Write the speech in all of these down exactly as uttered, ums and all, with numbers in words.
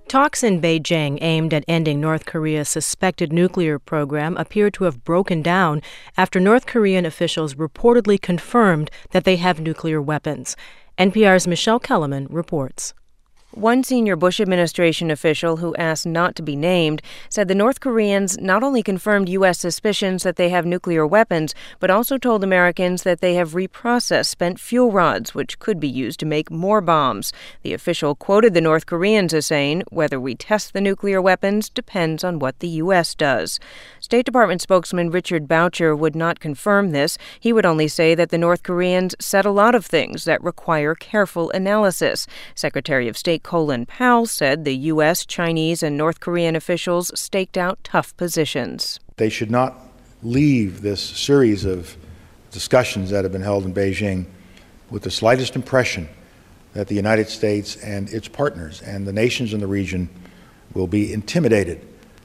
Talks in Beijing aimed at ending North Korea's suspected nuclear program appear to have broken down after North Korean officials reportedly confirmed that they have nuclear weapons. N P R's Michelle Kellerman reports. One senior Bush administration official who asked not to be named said the North Koreans not only confirmed U S suspicions that they have nuclear weapons, but also told Americans that they have reprocessed spent fuel rods, which could be used to make more bombs. The official quoted the North Koreans as saying, "Whether we test the nuclear weapons depends on what the U S does." State Department spokesman Richard Boucher would not confirm this. He would only say that the North Koreans said a lot of things that require careful analysis. Secretary of State Colin Powell said the U S, Chinese, and North Korean officials staked out tough positions. They should not leave this series of discussions that have been held in Beijing with the slightest impression that the United States and its partners and the nations in the region will be intimidated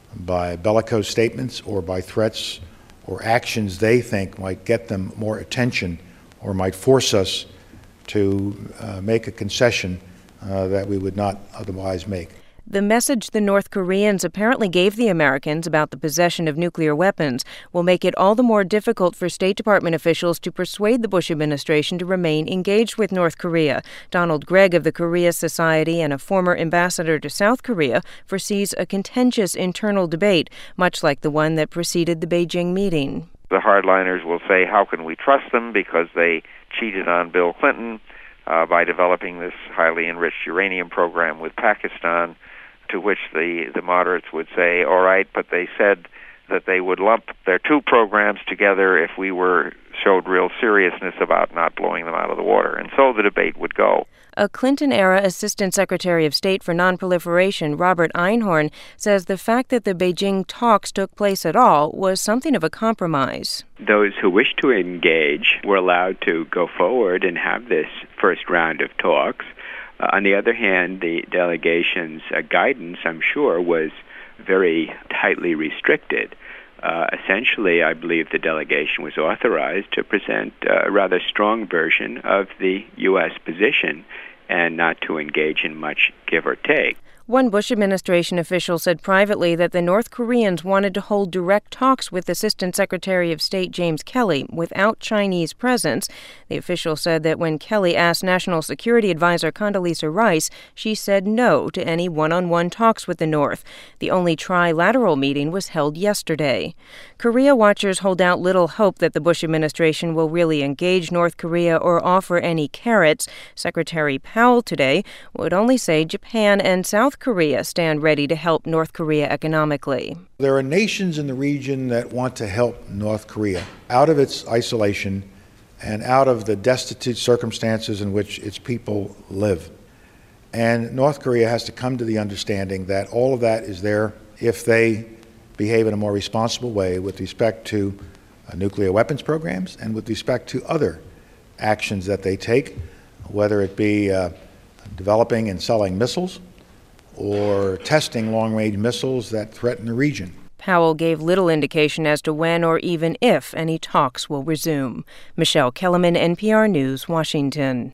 by bellicose statements or by threats or actions they think might get them more attention or might force us to uh, make a concession Uh, that we would not otherwise make. The message the North Koreans apparently gave the Americans about the possession of nuclear weapons will make it all the more difficult for State Department officials to persuade the Bush administration to remain engaged with North Korea. Donald Gregg of the Korea Society and a former ambassador to South Korea foresees a contentious internal debate, much like the one that preceded the Beijing meeting. The hardliners will say, how can we trust them because they cheated on Bill Clinton Uh, by developing this highly enriched uranium program with Pakistan, to which the, the moderates would say, all right, but they said that they would lump their two programs together if we were showed real seriousness about not blowing them out of the water. And so the debate would go. A Clinton-era Assistant Secretary of State for Nonproliferation, Robert Einhorn, says the fact that the Beijing talks took place at all was something of a compromise. Those who wish to engage were allowed to go forward and have this first round of talks. Uh, on the other hand, the delegation's uh, guidance, I'm sure, was very tightly restricted. Uh, essentially, I believe the delegation was authorized to present a rather strong version of the U S position and not to engage in much give or take. One Bush administration official said privately that the North Koreans wanted to hold direct talks with Assistant Secretary of State James Kelly without Chinese presence. The official said that when Kelly asked National Security Advisor Condoleezza Rice, she said no to any one-on-one talks with the North. The only trilateral meeting was held yesterday. Korea watchers hold out little hope that the Bush administration will really engage North Korea or offer any carrots. Secretary Powell today would only say Japan and South Korea stand ready to help North Korea economically. There are nations in the region that want to help North Korea out of its isolation and out of the destitute circumstances in which its people live. And North Korea has to come to the understanding that all of that is there if they behave in a more responsible way with respect to uh, nuclear weapons programs and with respect to other actions that they take, whether it be uh, developing and selling missiles or testing long-range missiles that threaten the region. Powell gave little indication as to when or even if any talks will resume. Michelle Kellerman, N P R News, Washington.